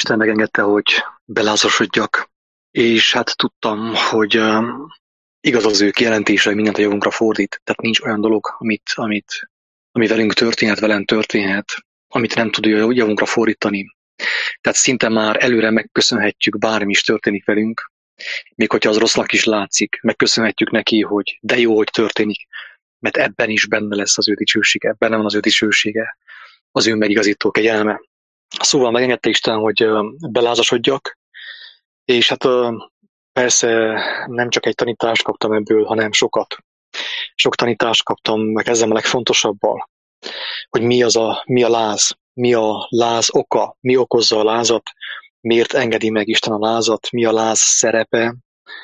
Isten megengedte, hogy belázasodjak, és hát tudtam, hogy igaz az ő kijelentése, hogy mindent a javunkra fordít. Tehát nincs olyan dolog, ami velünk történhet, velem történhet, amit nem tud javunkra fordítani. Tehát szinte már előre megköszönhetjük, bármi is történik velünk, még hogyha az rossznak is látszik, megköszönhetjük neki, hogy de jó, hogy történik, mert ebben is benne lesz az ő dicsősége, benne van az ő dicsősége, az ő megigazító kegyelme. Szóval megengedte Isten, hogy belázasodjak, és hát persze nem csak egy tanítást kaptam ebből, hanem sokat. Sok tanítást kaptam, meg kezdem a legfontosabbal, hogy mi a láz, mi a láz oka, mi okozza a lázat, miért engedi meg Isten a lázat, mi a láz szerepe,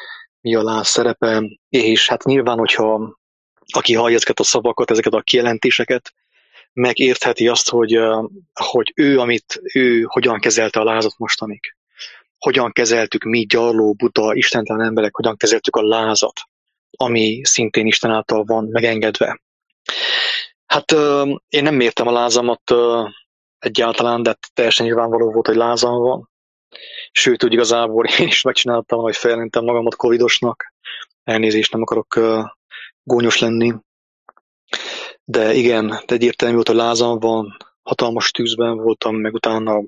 és hát nyilván, hogyha aki hallja ezeket a szavakat, ezeket a kijelentéseket, megértheti azt, hogy ő hogyan kezelte a lázat mostanig. Hogyan kezeltük mi gyarló, buta, istentelen emberek, hogyan kezeltük a lázat, ami szintén Isten által van megengedve. Hát én nem mértem a lázamat egyáltalán, de teljesen nyilvánvaló volt, hogy lázam van. Sőt, úgy igazából én is megcsináltam, hogy feljelentettem magamat covidosnak. Elnézést, nem akarok gónyos lenni. De igen, egyértelmű volt, hogy lázam van, hatalmas tűzben voltam, meg utána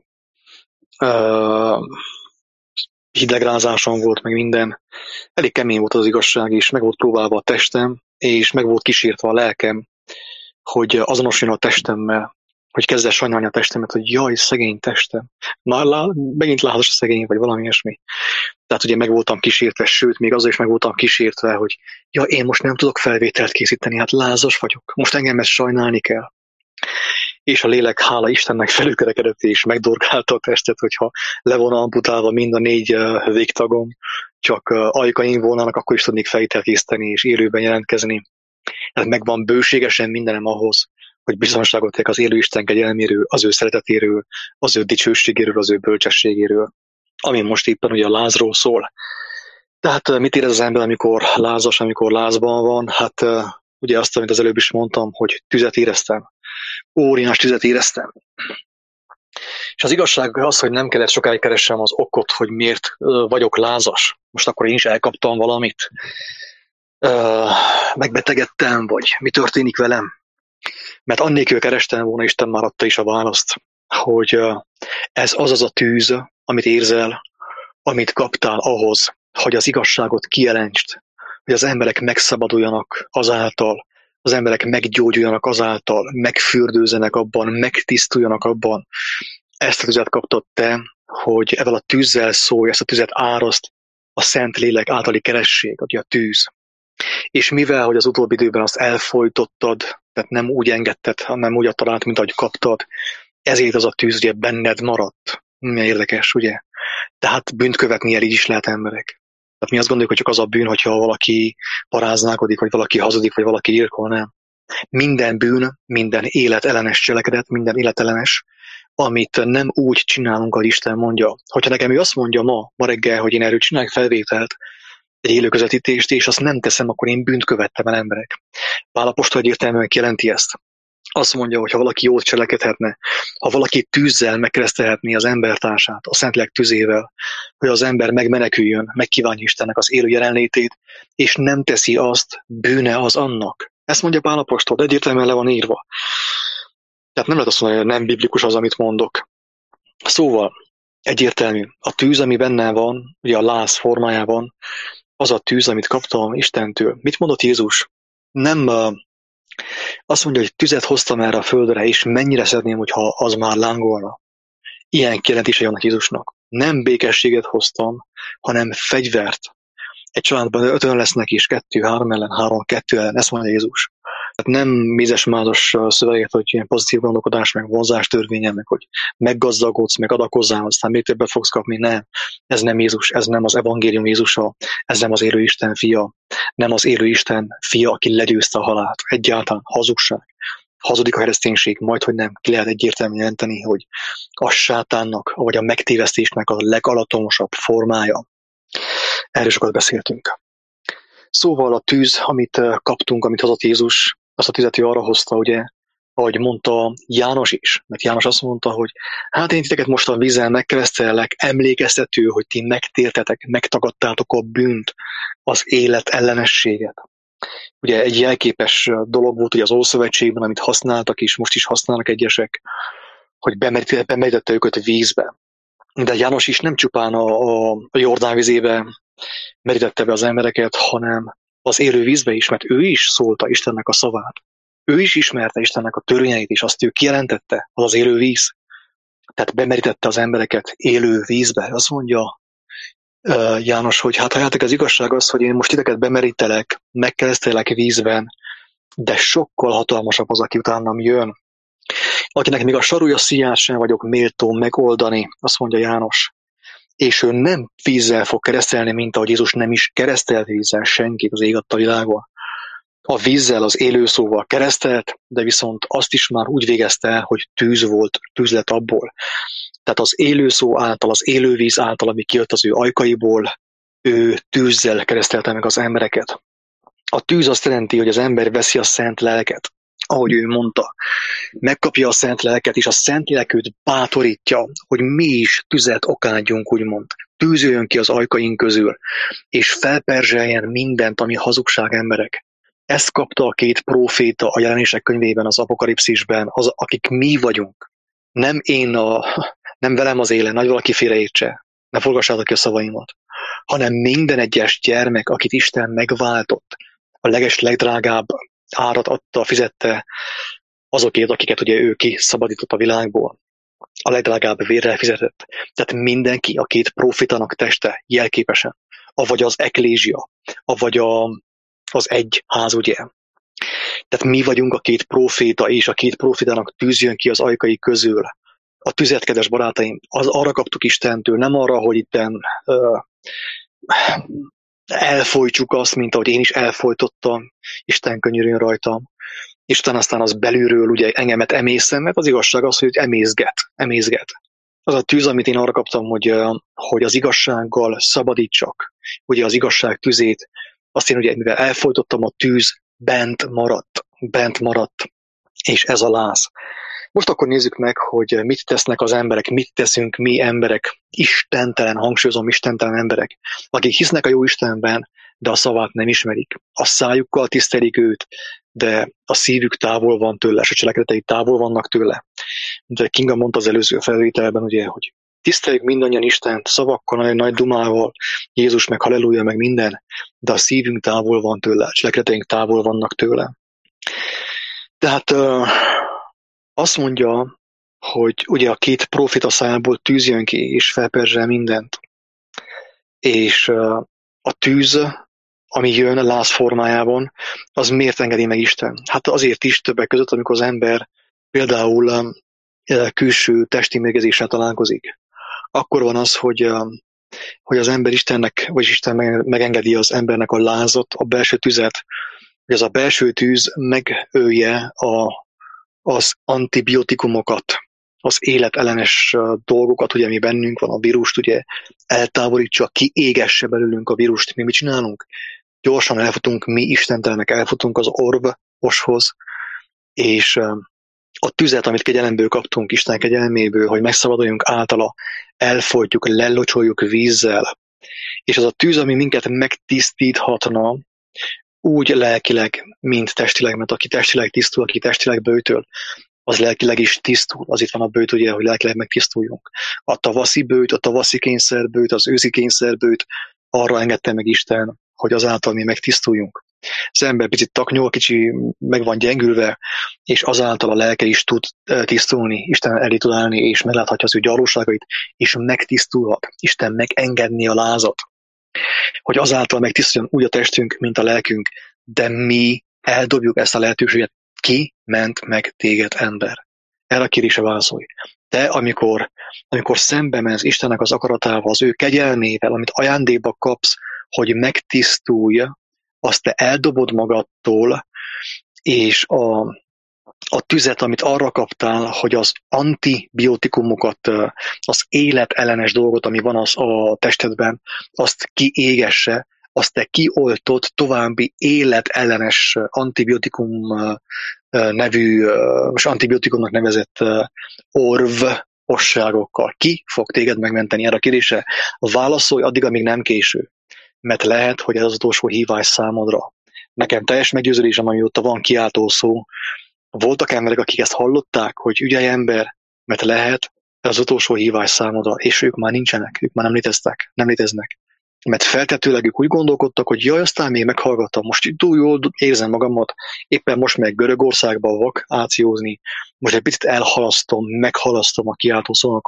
hidegrázásom volt, meg minden. Elég kemény volt az igazság, és meg volt próbálva a testem, és meg volt kísértve a lelkem, hogy azonosuljon a testemmel, hogy kezdve sajnálni a testemet, hogy jaj, szegény testem. Megint lázas a szegény, vagy valami ilyesmi. Tehát ugye meg voltam kísértve, sőt, még azzal is meg voltam kísértve, hogy ja, én most nem tudok felvételt készíteni, hát lázas vagyok. Most engem ezt sajnálni kell. És a lélek, hála Istennek, felülkerekedett és megdorgálta a testet, hogyha le volna amputálva mind a 4 végtagom, csak ajkaim volnának, akkor is tudnék felvételt készíteni és élőben jelentkezni. Tehát megvan bőségesen mindenem ahhoz, hogy bizonságot tegyek az élő Isten kegyelméről, az ő szeretetéről, az ő dicsőségéről, az ő bölcsességéről, ami most éppen ugye a lázról szól. Tehát mit érez az ember, amikor lázas, amikor lázban van? Hát ugye azt, amit az előbb is mondtam, hogy tüzet éreztem. Óriás tüzet éreztem. És az igazság az, hogy nem kellett sokáig keressem az okot, hogy miért vagyok lázas. Most akkor én is elkaptam valamit. Megbetegedtem, vagy mi történik velem. Mert annélkül kerestem volna, Isten már adta is a választ, hogy ez az a tűz, amit érzel, amit kaptál ahhoz, hogy az igazságot kijelentsd, hogy az emberek megszabaduljanak azáltal, az emberek meggyógyuljanak azáltal, megfürdőzzenek abban, megtisztuljanak abban. Ezt a tüzet kaptad te, hogy ezzel a tűzzel szólj, ezt a tüzet áraszt a Szent Lélek általi keresség, ugye a tűz. És mivel, hogy az utóbbi időben azt elfojtottad, tehát nem úgy engedted, hanem úgy adtad át, mint ahogy kaptad, ezért az a tűz ugye benned maradt. Milyen érdekes, ugye? Tehát bűnt követni így is lehet emberek. Tehát mi azt gondoljuk, hogy csak az a bűn, hogyha valaki paráználkodik, vagy valaki hazudik, vagy valaki írkol, nem. Minden bűn, minden életellenes cselekedet, minden életellenes, amit nem úgy csinálunk, ahogy Isten mondja. Hogyha nekem ő azt mondja ma reggel, hogy én erről csinálok felvételt, egy élő közvetítést, és azt nem teszem, akkor én bűnt követtem el emberek. Pál apostol egyértelműen kijelenti ezt. Azt mondja, hogy ha valaki jót cselekedhetne, ha valaki tűzzel megkeresztelhetné az embertársát, a Szentlélek tüzével, hogy az ember megmeneküljön, megkívánja Istennek az élő jelenlétét, és nem teszi azt, bűne az annak. Ezt mondja Pál apostol, de egyértelműen le van írva. Tehát nem lehet azt mondani, hogy nem biblikus az, amit mondok. Szóval egyértelmű. A tűz, ami benne van, ugye a láz formájában, az a tűz, amit kaptam Istentől. Mit mondott Jézus? Nem azt mondja, hogy tüzet hoztam erre a földre, és mennyire szeretném, hogyha az már lángolna. Ilyen kijelentése vannak Jézusnak. Nem békességet hoztam, hanem fegyvert. Egy családban 5-ön lesznek is, 2-3 ellen, 3-2 ellen, ezt mondja Jézus. Tehát nem mézes-mázas szöveget, hogy ilyen pozitív gondolkodás, meg vonzás törvénye, meg hogy meggazdagodsz, meg adakozzál, aztán még többet fogsz kapni. Nem. Ez nem Jézus, ez nem az evangélium Jézusa, ez nem az élő Isten fia, nem az élő Isten fia, aki legyőzte a halált. Egyáltalán hazugság. Hazudik a kereszténység, majd hogy nem, ki lehet egyértelműen jelenteni, hogy a sátánnak, vagy a megtévesztésnek a legalatomosabb formája. Erről sokat beszéltünk. Szóval a tűz, amit kaptunk, amit hozott Jézus, azt a tüzet ő arra hozta, ugye, ahogy mondta János is, mert János azt mondta, hogy hát én titeket most a vízzel megkeresztellek, emlékeztető, hogy ti megtértetek, megtagadtátok a bűnt, az élet ellenességet. Ugye egy jelképes dolog volt ugye az Ószövetségben, amit használtak és most is használnak egyesek, hogy bemerítette őket vízbe. De János is nem csupán a Jordán vizébe merítette be az embereket, hanem az élő vízbe is, mert ő is szólta Istennek a szavát. Ő is ismerte Istennek a törvényeit, és azt ő kijelentette, az élő víz. Tehát bemerítette az embereket élő vízbe. Azt mondja János, hogy hát halljátok, az igazság az, hogy én most titeket bemerítelek, megkeresztelek vízben, de sokkal hatalmasabb az, aki utánam jön, akinek még a sarúja szíját sem vagyok méltó megoldani, azt mondja János. És ő nem vízzel fog keresztelni, mint ahogy Jézus nem is keresztelt vízzel senkit az ég adta világban. A vízzel, az élő szóval keresztelt, de viszont azt is már úgy végezte, hogy tűz volt, tűz lett abból. Tehát az élő szó által, az élő víz által, ami kijött az ő ajkaiból, ő tűzzel keresztelte meg az embereket. A tűz azt jelenti, hogy az ember veszi a szent lelket, ahogy ő mondta. Megkapja a szent lelket, és a szent lélek őt bátorítja, hogy mi is tüzet okádjunk, úgymond. Tűzöljön ki az ajkaink közül, és felperzseljen mindent, ami hazugság, emberek. Ezt kapta a két próféta a Jelenések könyvében, az Apokalipszisben, akik mi vagyunk. Nem velem az élen, nagy valaki félreértse, ne forgassátok ki a szavaimat, hanem minden egyes gyermek, akit Isten megváltott, a legdrágább árat adta, fizette azokért, akiket ugye ő kiszabadított a világból. A legdrágább vérrel fizetett. Tehát mindenki a két prófétának teste jelképesen, avagy az eklézsia, avagy az egy ház, ugye. Tehát mi vagyunk a két próféta, és a két prófétának tűz jön ki az ajkai közül. A tüzet, kedves barátaim, arra kaptuk Istentől, nem arra, hogy itten elfolytsuk azt, mint ahogy én is elfolytottam, Isten könyörüljön rajtam, és utána aztán az belülről ugye engemet emészem, mert az igazság az, hogy emészget. Az a tűz, amit én arra kaptam, hogy az igazsággal szabadítsak, ugye az igazság tüzét, azt én ugye, mivel elfolytottam, a tűz bent maradt, és ez a láz. Most akkor nézzük meg, hogy mit tesznek az emberek, mit teszünk mi emberek, hangsúlyozom, istentelen emberek, akik hisznek a jó Istenben, de a szavát nem ismerik. A szájukkal tisztelik őt, de a szívük távol van tőle, és a cselekedetei távol vannak tőle. De Kinga mondta az előző felvételben, ugye, hogy tiszteljük mindannyian Istent, szavakkal, nagyon nagy dumával, Jézus meg halleluja, meg minden, de a szívünk távol van tőle, a cselekedeteink távol vannak tőle. Tehát azt mondja, hogy ugye a két próféta szájából tűz jön ki, és felperzsel mindent. És a tűz, ami jön láz formájában, az miért engedi meg Isten? Hát azért is többek között, amikor az ember például külső testi mérgezéssel találkozik. Akkor van az, hogy az ember Istennek, vagy Isten megengedi az embernek a lázat, a belső tüzet, hogy az a belső tűz megölje az antibiotikumokat, az életellenes dolgokat, ugye, ami bennünk van, a vírust, ugye, eltávolítsa, kiégesse belőlünk a vírust. Mi mit csinálunk? Gyorsan elfutunk, mi istentelenek elfutunk az orvoshoz, és a tüzet, amit kegyelemből kaptunk, Isten kegyelméből, hogy megszabaduljunk általa, elfolytjuk, lelocsoljuk vízzel. És az a tűz, ami minket megtisztíthatna, úgy lelkileg, mint testileg, mert aki testileg tisztul, aki testileg böjtöl, az lelkileg is tisztul. Az itt van a böjt, ugye, hogy lelkileg megtisztuljunk. A tavaszi böjt, a tavaszi kényszerböjt, az őszi kényszerböjt, arra engedte meg Isten, hogy azáltal mi megtisztuljunk. Az ember picit taknyol, kicsi meg van gyengülve, és azáltal a lelke is tud tisztulni, Isten elé tud állni, és megláthatja az ő gyarlóságait, és megtisztulhat. Isten megengedni a lázat, hogy azáltal megtisztuljon úgy a testünk, mint a lelkünk, de mi eldobjuk ezt a lehetőséget. Ki ment meg téged, ember? Erre a kérdésre válaszolj. Te, amikor szembe mensz Istennek az akaratával, az ő kegyelmével, amit ajándékba kapsz, hogy megtisztulj, azt te eldobod magadtól, és a tüzet, amit arra kaptál, hogy az antibiotikumokat, az életellenes dolgot, ami van az a testedben, azt kiégesse, azt te kioltott további életellenes antibiotikum nevű, most antibiotikumnak nevezett orvosságokkal. Ki fog téged megmenteni erre a kérdésre? Válaszolj addig, amíg nem késő. Mert lehet, hogy ez az utolsó hívás számodra. Nekem teljes meggyőződésem, amióta van kiáltó szó. Voltak emberek, akik ezt hallották, hogy ügyelj ember, mert lehet ez az utolsó hívás számodra, és ők már nincsenek, ők már nem léteznek. Mert feltetőleg ők úgy gondolkodtak, hogy jaj, aztán még meghallgattam, most túl jól érzem magamat, éppen most meg Görögországba vakációzni, most egy picit meghalasztom a kiáltó szónak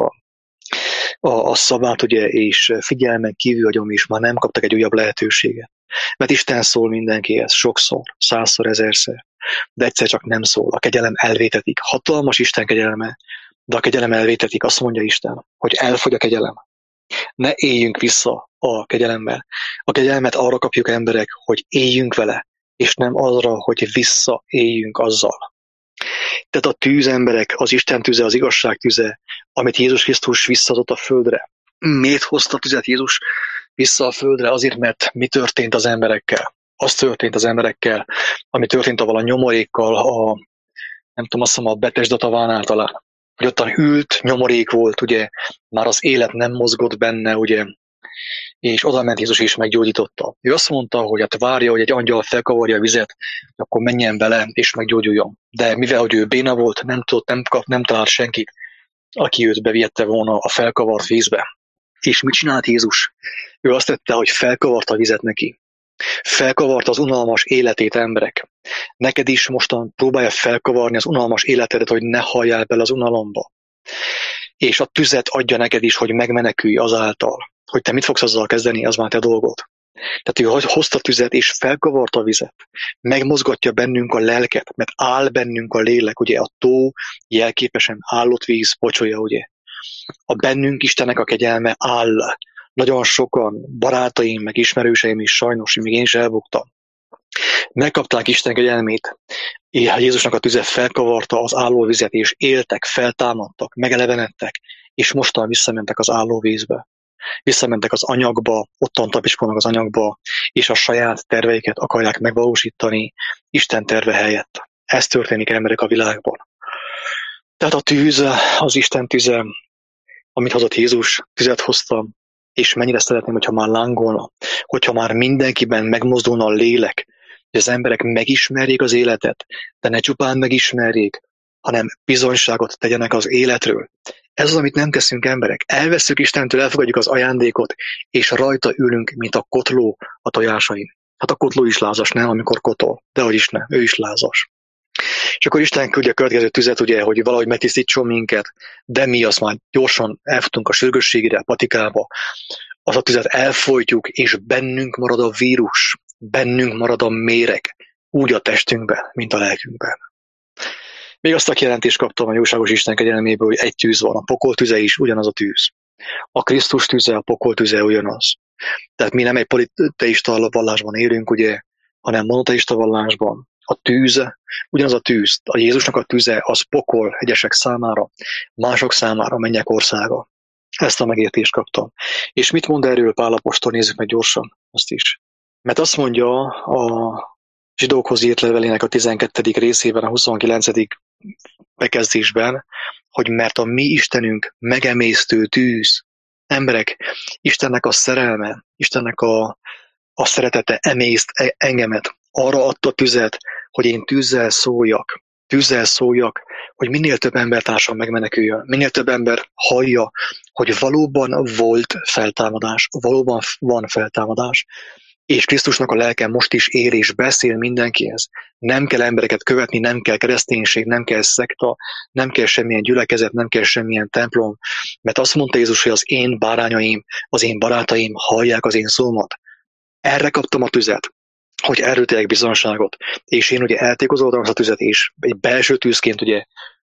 a szavát, ugye, és figyelmen kívül hagyom, és már nem kaptak egy újabb lehetőséget. Mert Isten szól mindenkihez, sokszor, 100-szor, 1000-szer, de egyszer csak nem szól, a kegyelem elvétetik. Hatalmas Isten kegyelme, de a kegyelem elvétetik, azt mondja Isten, hogy elfogy a kegyelem. Ne éljünk vissza a kegyelemmel. A kegyelmet arra kapjuk emberek, hogy éljünk vele, és nem arra, hogy visszaéljünk azzal. Tehát a tűz emberek, az Isten tüze, az igazság tüze, amit Jézus Krisztus visszaadott a földre. Miért hozta a tüzet Jézus vissza a földre? Azért, mert mi történt az emberekkel? Az történt az emberekkel, ami történt avval a nyomorékkal, nem tudom, azt mondom, a Betesda tavánál talán. Hogy ottan ült, nyomorék volt, ugye, már az élet nem mozgott benne, ugye, és oda ment Jézus és meggyógyította. Ő azt mondta, hogy hát várja, hogy egy angyal felkavarja a vizet, akkor menjen bele és meggyógyuljon. De mivel hogy ő béna volt, nem talált senkit, aki őt bevihette volna a felkavart vízbe. És mit csinált Jézus? Ő azt tette, hogy felkavarta a vizet neki. Felkavarta az unalmas életét, emberek. Neked is mostan próbálja felkavarni az unalmas életedet, hogy ne halljál bele az unalomba. És a tüzet adja neked is, hogy megmenekülj azáltal. Hogy te mit fogsz azzal kezdeni, az már te dolgod. Tehát ő hozta tüzet és felkavarta a vizet. Megmozgatja bennünk a lelket, mert áll bennünk a lélek, ugye a tó jelképesen állott víz pocsolya, ugye. A bennünk Istennek a kegyelme áll. Nagyon sokan, barátaim, meg ismerőseim is sajnos, még én is elbuktam. Megkapták Isten kegyelmét, Jézusnak a tüze felkavarta az állóvizet, és éltek, feltámadtak, megelevenedtek, és mostan visszamentek az állóvízbe. Visszamentek az anyagba, ottan tapicskolnak az anyagba, és a saját terveiket akarják megvalósítani Isten terve helyett. Ez történik, emberek, a világban. Tehát a tűz, az Isten tüze, amit hozott Jézus, tüzet hoztam, és mennyire szeretném, hogyha már lángolna, hogyha már mindenkiben megmozdulna a lélek, hogy az emberek megismerjék az életet, de ne csupán megismerjék, hanem bizonyságot tegyenek az életről. Ez az, amit nem teszünk, emberek. Elvesszük Istentől, elfogadjuk az ajándékot, és rajta ülünk, mint a kotló a tojásain. Hát a kotló is lázas, nem, amikor kotol. Dehogy is ne, ő is lázas. És akkor Isten küldje a következő tüzet, ugye, hogy valahogy megtisztítson minket, de mi azt már gyorsan elfutunk a sürgősségére, a patikába. Az a tüzet elfolytjuk, és bennünk marad a vírus, bennünk marad a méreg, úgy a testünkben, mint a lelkünkben. Még azt a kijelentést kaptam a jóságos Isten kegyelméből, hogy egy tűz van, a pokol tüze is ugyanaz a tűz. A Krisztus tüze, a pokol tüze ugyanaz. Tehát mi nem egy politeista vallásban élünk, ugye, hanem monoteista vallásban. A tűz, ugyanaz a tűz, a Jézusnak a tüze, az pokol egyesek számára, mások számára mennyek országa. Ezt a megértést kaptam. És mit mond erről Pál apostol? Nézzük meg gyorsan azt is. Mert azt mondja a zsidókhoz írt levelének a 12. részében, a 29. bekezdésben, hogy mert a mi Istenünk megemésztő tűz. Emberek, Istennek a szerelme, Istennek a szeretete emészt engemet. Arra adta tüzet, hogy én tűzzel szóljak, hogy minél több embertársam megmeneküljön, minél több ember hallja, hogy valóban volt feltámadás, valóban van feltámadás, és Krisztusnak a lelke most is él és beszél mindenkihez. Nem kell embereket követni, nem kell kereszténység, nem kell szekta, nem kell semmilyen gyülekezet, nem kell semmilyen templom, mert azt mondta Jézus, hogy az én bárányaim, az én barátaim hallják az én szómat. Erre kaptam a tüzet, hogy erről tegyek bizonságot. És én ugye eltékozoltam azt a tüzet, és egy belső tűzként ugye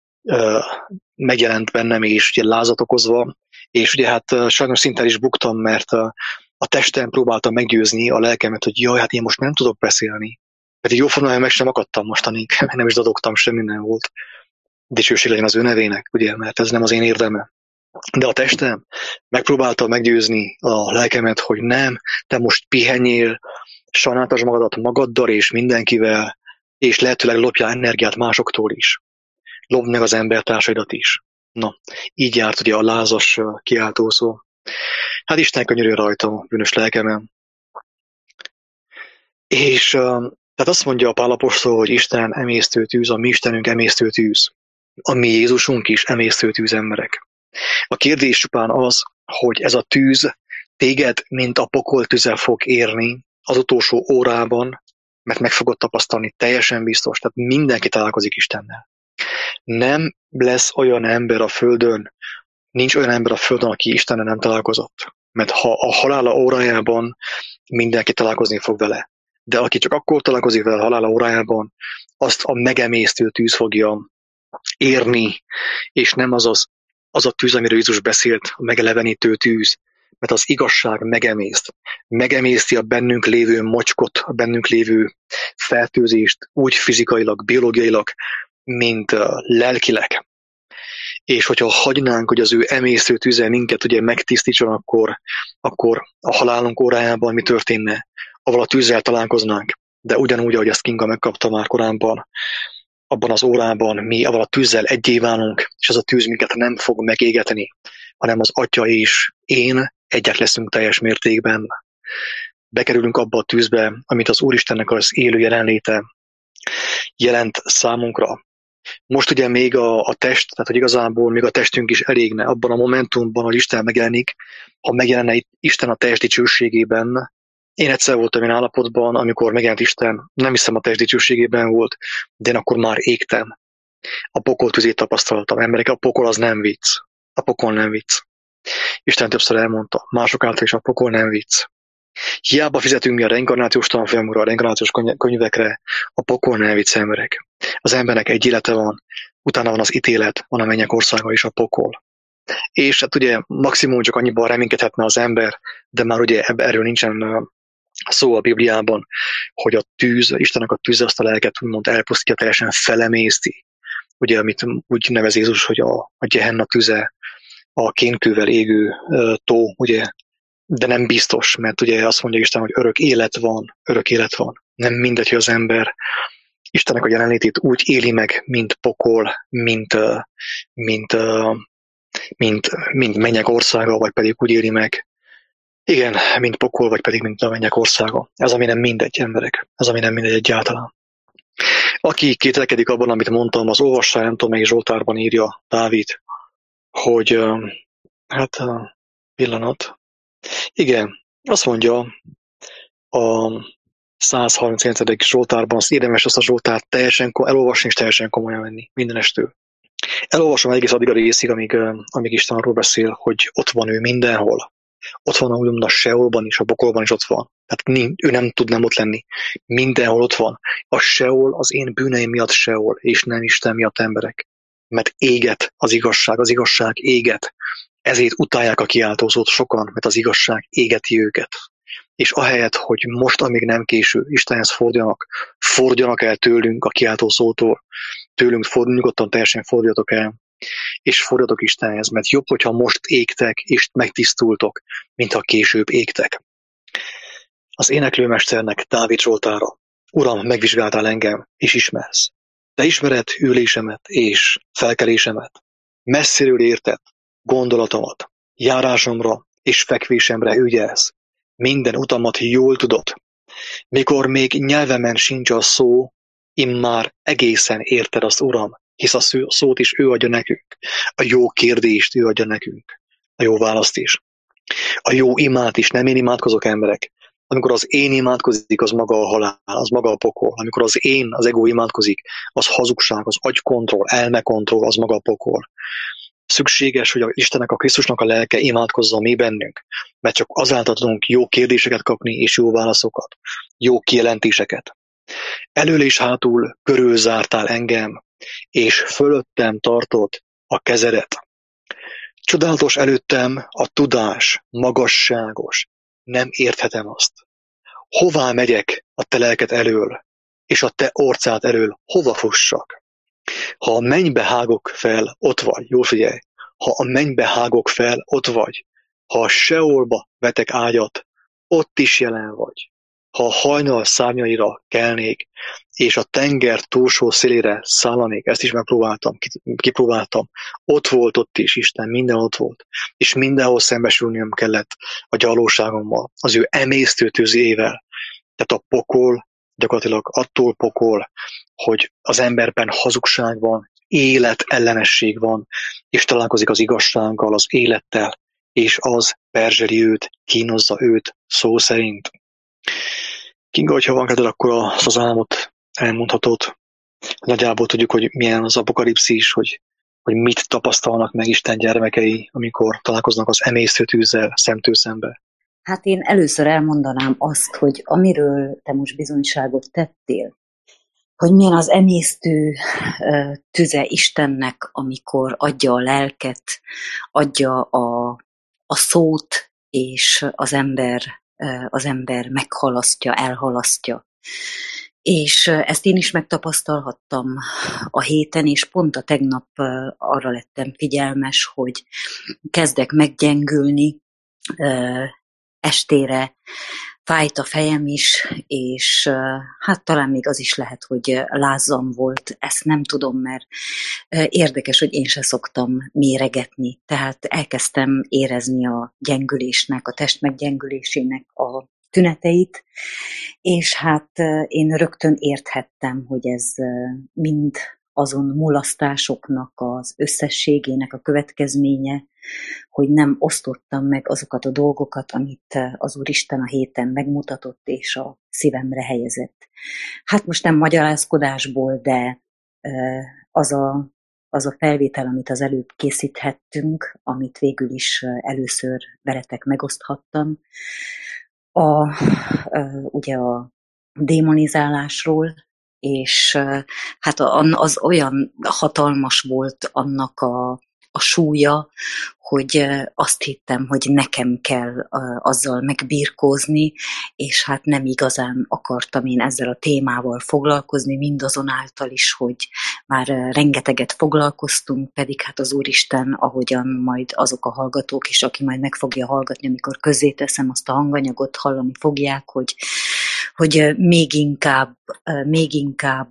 megjelent bennem, és ugye lázat okozva, és ugye hát sajnos szinte is buktam, mert a testem próbáltam meggyőzni a lelkemet, hogy jaj, hát én most nem tudok beszélni. Pedig jóformán meg sem akadtam mostanig, nem is dadogtam, semmi nem volt. Dicsőség legyen az ő nevének, ugye, mert ez nem az én érdemem. De a testem megpróbálta meggyőzni a lelkemet, hogy nem, te most pihenjél, sajnáltasd magadat magaddal és mindenkivel, és lehetőleg lopjál energiát másoktól is. Lopd meg az embertársaidat is. Na, így járt ugye a lázas kiáltószó. Hát Isten könyörül rajta, bűnös lelkemen. És tehát azt mondja a Pál apostol, hogy Isten emésztő tűz, a mi Istenünk emésztő tűz. A mi Jézusunk is emésztő tűz, emberek. A kérdés csupán az, hogy ez a tűz téged, mint a pokol tüze fog érni az utolsó órában, mert meg fogod tapasztalni, teljesen biztos, tehát mindenki találkozik Istennel. Nem lesz olyan ember a Földön, nincs olyan ember a Földön, aki Istennel nem találkozott. Mert ha a halála órájában mindenki találkozni fog vele. De aki csak akkor találkozik vele a halála órájában, azt a megemésztő tűz fogja érni, és nem az a tűz, amiről Jézus beszélt, a megelevenítő tűz, mert az igazság megemészt. Megemészti a bennünk lévő mocskot, a bennünk lévő fertőzést, úgy fizikailag, biológiailag, mint lelkileg. És hogyha hagynánk, hogy az ő emésztő tüze minket ugye megtisztítson, akkor a halálunk órájában mi történne? Avval a tűzzel találkoznánk, de ugyanúgy, ahogy ezt Kinga megkapta már korábban, abban az órában mi avval a tűzzel egyé válunk, és az a tűz minket nem fog megégetni, hanem az Atya és én egyek leszünk teljes mértékben. Bekerülünk abba a tűzbe, amit az Úristennek az élő jelenléte jelent számunkra. Most ugye még a test, tehát hogy igazából még a testünk is elégne abban a momentumban, hogy Isten megjelenik, ha megjelenne Isten a test dicsőségében. Én egyszer voltam én állapotban, amikor megjelent Isten, nem hiszem a test dicsőségében volt, de én akkor már égtem. A pokol tüzét tapasztaltam. Emberek, a pokol az nem vicc. A pokol nem vicc. Isten többször elmondta, mások által is a pokol nem vicc. Hiába fizetünk mi a reinkarnációs tanfolyamokra, a reinkarnációs könyvekre, a pokol nem vicc, emberek. Az embernek egy élete van, utána van az ítélet, van a mennyek országa és a pokol. És hát ugye maximum csak annyiban reménykedhetne az ember, de már ugye erről nincsen szó a Bibliában, hogy a tűz, Istennek a tűz azt a lelket úgymond elpusztítja, teljesen felemészti. Ugye, amit úgy nevez Jézus, hogy a Gehenna tüze, a kénkővel égő tó, ugye, de nem biztos, mert ugye azt mondja Isten, hogy örök élet van, örök élet van. Nem mindegy, hogy az ember Istennek a jelenlétét úgy éli meg, mint pokol, mint mennyek országa, vagy pedig úgy éli meg, igen, mint pokol, vagy pedig mint a mennyek országa. Ez, ami nem mindegy, emberek. Ez, ami nem mindegy egyáltalán. Aki kételkedik abban, amit mondtam, az olvassa, nem tudom, melyik Zsoltárban írja Dávid, hogy pillanat. Igen, azt mondja a 139. Zsoltárban, az érdemes azt a Zsoltárt teljesen elolvasni és teljesen komolyan venni, mindenestől. Elolvasom egész addig a részig, amíg Isten arról beszél, hogy ott van ő mindenhol. Ott van úgymond a Seolban is, a pokolban is ott van. Tehát ő nem tud nem ott lenni. Mindenhol ott van. A Seol az én bűneim miatt Seol, és nem Isten miatt, emberek. Mert éget az igazság éget. Ezért utálják a kiáltózót sokan, mert az igazság égeti őket. És ahelyett, hogy most, amíg nem késő, Istenhez fordjanak el tőlünk a kiáltószótól, tőlünk nyugodtan teljesen fordjatok el, és fordjatok Istenhez, mert jobb, hogyha most égtek, és megtisztultok, mint ha később égtek. Az éneklőmesternek Dávid Zsoltára: Uram, megvizsgáltál engem, és ismersz. Te ismered ülésemet és felkelésemet. Messziről érted gondolatomat, járásomra és fekvésemre ügyelsz. Minden utamat jól tudod. Mikor még nyelvemen sincs a szó, immár egészen érted azt, Uram, hisz a szót is ő adja nekünk. A jó kérdést ő adja nekünk. A jó választ is. A jó imát is, nem én imádkozok, emberek. Amikor az én imádkozik, az maga a halál, az maga a pokol. Amikor az én, az ego imádkozik, az hazugság, az agykontroll, elmekontroll, az maga a pokol. Szükséges, hogy Istennek, a Krisztusnak a lelke imádkozza mi bennünk, mert csak azáltal tudunk jó kérdéseket kapni és jó válaszokat, jó kijelentéseket. Elől és hátul körülzártál engem, és fölöttem tartod a kezedet. Csodálatos előttem a tudás, magasságos, nem érthetem azt. Hová megyek a te lelked elől, és a te orcád elől hova fussak? Ha a mennybe hágok fel, ott vagy, jól figyelj, Ha a mennybe hágok fel, ott vagy. Ha a Seolba vetek ágyat, ott is jelen vagy. Ha a hajnal szárnyaira kelnék, és a tenger túlsó szélére szállanék, ezt is megpróbáltam, kipróbáltam. Ott volt ott is, Isten, minden ott volt. És mindenhol szembesülnöm kellett a gyalóságommal, az ő emésztő tüzével. Tehát a pokol, gyakorlatilag attól pokol, hogy az emberben hazugság van, életellenesség van, és találkozik az igazsággal, az élettel, és az perzseli őt, kínozza őt szó szerint. Kinga, hogyha van kedved, akkor az álmot elmondhatod. Nagyjából tudjuk, hogy milyen az apokalipszis, hogy mit tapasztalnak meg Isten gyermekei, amikor találkoznak az emésztőtűzzel szemtől szembe. Hát én először elmondanám azt, hogy amiről te most bizonyságot tettél, hogy milyen az emésztő tüze Istennek, amikor adja a lelket, adja a szót, és az ember meghalasztja, elhalasztja. És ezt én is megtapasztalhattam a héten, és pont a tegnap arra lettem figyelmes, hogy kezdek meggyengülni, estére fájt a fejem is, és hát talán még az is lehet, hogy lázzam volt, ezt nem tudom, mert érdekes, hogy én se szoktam méregetni, tehát elkezdtem érezni a gyengülésnek, a test meggyengülésének a tüneteit, és hát én rögtön érthettem, hogy ez mind azon mulasztásoknak az összességének a következménye, hogy nem osztottam meg azokat a dolgokat, amit az Úristen a héten megmutatott és a szívemre helyezett. Hát most nem magyarázkodásból, de az a felvétel, amit az előbb készíthettünk, amit végül is először veletek megoszthattam, ugye a démonizálásról, és hát az olyan hatalmas volt annak a súlya, hogy azt hittem, hogy nekem kell azzal megbirkózni, és hát nem igazán akartam én ezzel a témával foglalkozni, mindazonáltal is, hogy már rengeteget foglalkoztunk, pedig hát az Úristen, ahogyan majd azok a hallgatók is, aki majd meg fogja hallgatni, amikor közzéteszem azt a hanganyagot, hallani fogják, hogy még inkább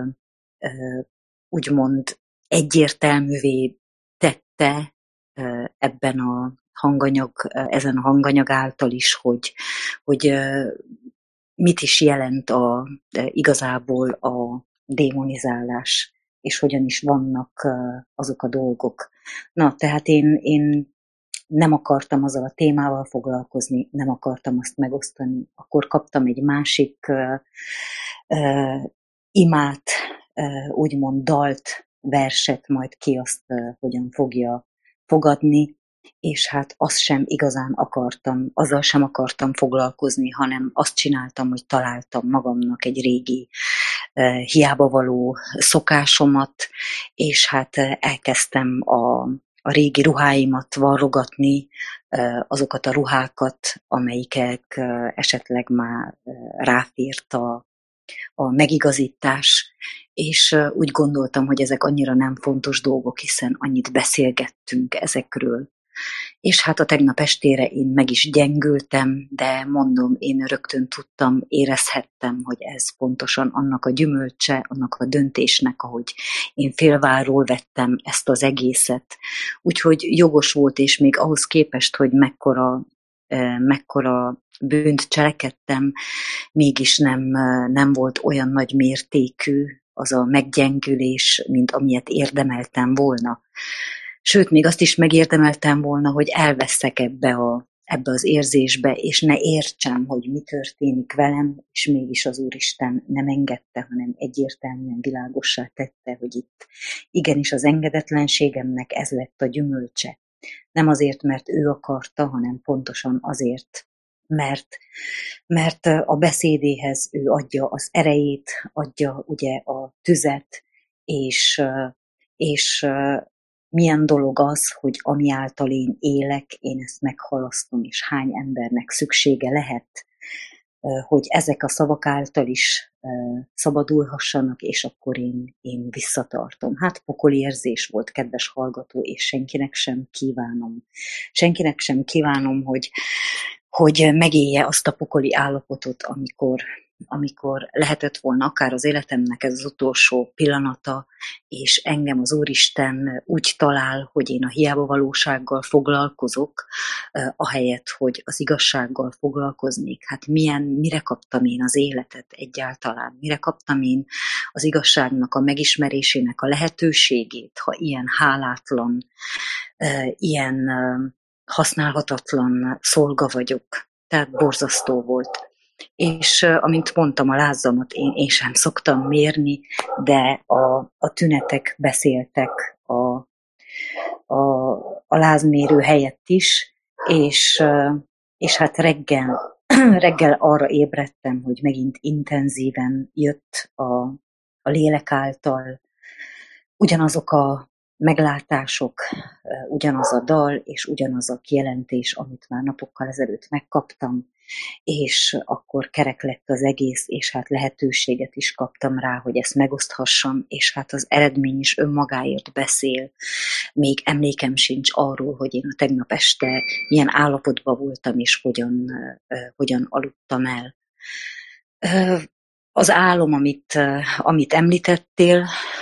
úgymond egyértelművé tette ezen a hanganyag által is, hogy mit is jelent igazából a démonizálás, és hogyan is vannak azok a dolgok. Na, tehát én nem akartam azzal a témával foglalkozni, nem akartam azt megosztani. Akkor kaptam egy másik imát, úgymond dalt, verset, majd ki azt hogyan fogja fogadni, és hát azt sem igazán akartam, azzal sem akartam foglalkozni, hanem azt csináltam, hogy találtam magamnak egy régi hiába való szokásomat, és hát elkezdtem a régi ruháimat varrogatni, azokat a ruhákat, amelyikek esetleg már ráfért a megigazítás, és úgy gondoltam, hogy ezek annyira nem fontos dolgok, hiszen annyit beszélgettünk ezekről. És hát a tegnap estére én meg is gyengültem, de mondom, én rögtön tudtam, érezhettem, hogy ez pontosan annak a gyümölcse, annak a döntésnek, ahogy én félváról vettem ezt az egészet. Úgyhogy jogos volt, és még ahhoz képest, hogy mekkora bűnt cselekedtem, mégis nem volt olyan nagy mértékű az a meggyengülés, mint amilyet érdemeltem volna. Sőt, még azt is megérdemeltem volna, hogy elveszek ebbe az érzésbe, és ne értsem, hogy mi történik velem, és mégis az Úristen nem engedte, hanem egyértelműen világossá tette, hogy itt igenis az engedetlenségemnek ez lett a gyümölcse. Nem azért, mert ő akarta, hanem pontosan azért, mert a beszédéhez ő adja az erejét, adja ugye a tüzet, és milyen dolog az, hogy ami által én élek, én ezt meghalasztom, és hány embernek szüksége lehet. hogy ezek a szavak által is szabadulhassanak, és akkor én visszatartom. Hát pokoli érzés volt, kedves hallgató, és senkinek sem kívánom, hogy megélje azt a pokoli állapotot, amikor lehetett volna akár az életemnek ez az utolsó pillanata, és engem az Úristen úgy talál, hogy én a hiába valósággal foglalkozok, ahelyett, hogy az igazsággal foglalkoznék. Hát mire kaptam én az életet egyáltalán? Mire kaptam én az igazságnak a megismerésének a lehetőségét, ha ilyen hálátlan, ilyen használhatatlan szolga vagyok? Tehát borzasztó volt. És amint mondtam, a lázamat én sem szoktam mérni, de a tünetek beszéltek a lázmérő helyett is, és hát reggel arra ébredtem, hogy megint intenzíven jött a lélek által ugyanazok a meglátások, ugyanaz a dal és ugyanaz a kijelentés, amit már napokkal ezelőtt megkaptam, és akkor kerek lett az egész, és hát lehetőséget is kaptam rá, hogy ezt megoszthassam, és hát az eredmény is önmagáért beszél. Még emlékem sincs arról, hogy én a tegnap este milyen állapotban voltam, és hogyan aludtam el. Az álom, amit említettél,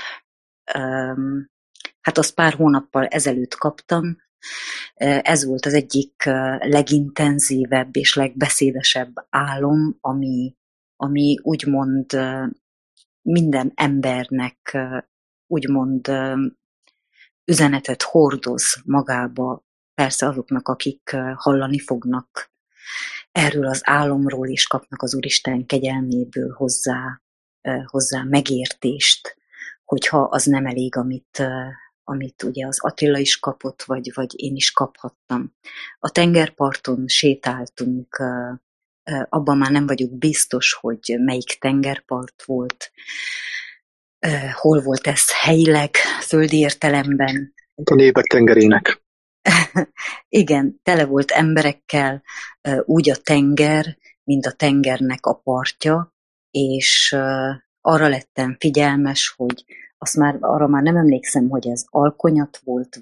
hát azt pár hónappal ezelőtt kaptam. Ez volt az egyik legintenzívebb és legbeszédesebb álom, ami úgymond minden embernek úgymond üzenetet hordoz magába, persze azoknak, akik hallani fognak erről az álomról, és kapnak az Úristen kegyelméből hozzá megértést, hogyha az nem elég, amit ugye az Attila is kapott, vagy én is kaphattam. A tengerparton sétáltunk, abban már nem vagyok biztos, hogy melyik tengerpart volt, hol volt ez helyileg, földi értelemben. A népek tengerének. Igen, tele volt emberekkel, úgy a tenger, mint a tengernek a partja, és arra lettem figyelmes, hogy arra már nem emlékszem, hogy ez alkonyat volt,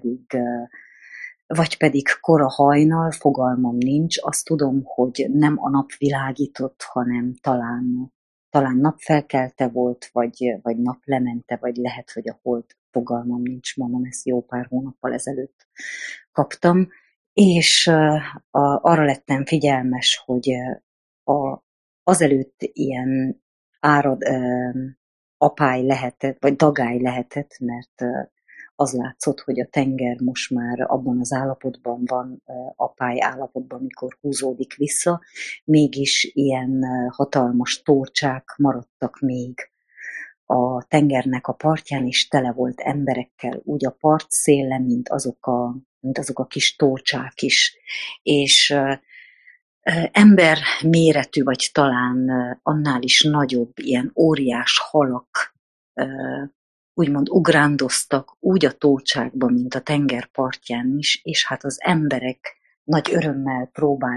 vagy pedig kora hajnal, fogalmam nincs. Azt tudom, hogy nem a nap világított, hanem talán napfelkelte volt, vagy naplemente, vagy lehet, hogy a hold, fogalmam nincs, mondom, ezt jó pár hónappal ezelőtt kaptam, és arra lettem figyelmes, hogy azelőtt ilyen apály lehetett, vagy dagály lehetett, mert az látszott, hogy a tenger most már abban az állapotban van, apály állapotban, amikor húzódik vissza, mégis ilyen hatalmas tócsák maradtak még a tengernek a partján, és tele volt emberekkel, úgy a partszélen, mint azok a kis tócsák is. És ember méretű, vagy talán annál is nagyobb, ilyen óriás halak úgymond ugrándoztak úgy a tócsákban, mint a tenger partján is, és hát az emberek nagy örömmel